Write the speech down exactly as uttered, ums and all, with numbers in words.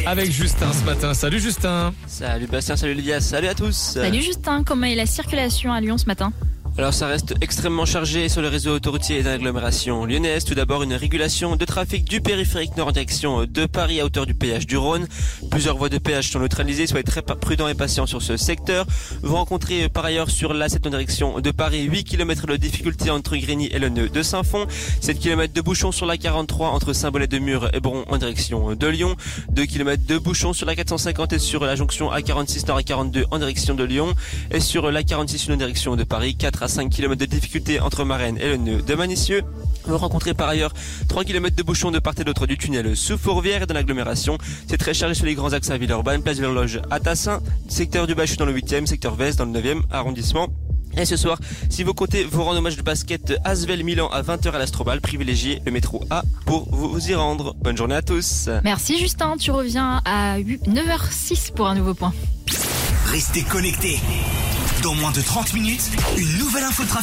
avec Justin ce matin. Salut Justin. Salut Bastien, salut Lydia, salut à tous. Salut Justin, comment est la circulation à Lyon ce matin ? Alors ça reste extrêmement chargé sur le réseau autoroutier et dans l'agglomération lyonnaise. Tout d'abord une régulation de trafic du périphérique nord en direction de Paris à hauteur du péage du Rhône. Plusieurs voies de péage sont neutralisées, soyez très prudents et patients sur ce secteur. Vous rencontrez par ailleurs sur l'A sept en direction de Paris huit kilomètres de difficulté entre Grigny et le nœud de Saint-Fond. sept kilomètres de bouchons sur la quarante-trois entre Saint-Bonnet-de-Mur et Bron en direction de Lyon. deux kilomètres de bouchons sur la quatre cent cinquante et sur la jonction A quarante-six nord à quarante-deux en direction de Lyon. Et sur la quarante-six en direction de Paris, quatre à cinq kilomètres de difficulté entre Marennes et le nœud de Manissieux. Vous rencontrez par ailleurs trois kilomètres de bouchons de part et d'autre du tunnel sous Fourvière et dans l'agglomération. C'est très chargé sur les grands axes à Villeurbanne, place Villorloge à Tassin, secteur du Bachut dans le huitième, secteur Vest dans le neuvième arrondissement. Et ce soir, si vous comptez vous rendre au match de basket Asvel-Milan à vingt heures à l'Astrobal, privilégiez le métro A pour vous y rendre. Bonne journée à tous. Merci Justin, tu reviens à neuf heures six pour un nouveau point. Restez connectés. Dans moins de trente minutes, une nouvelle info trafic.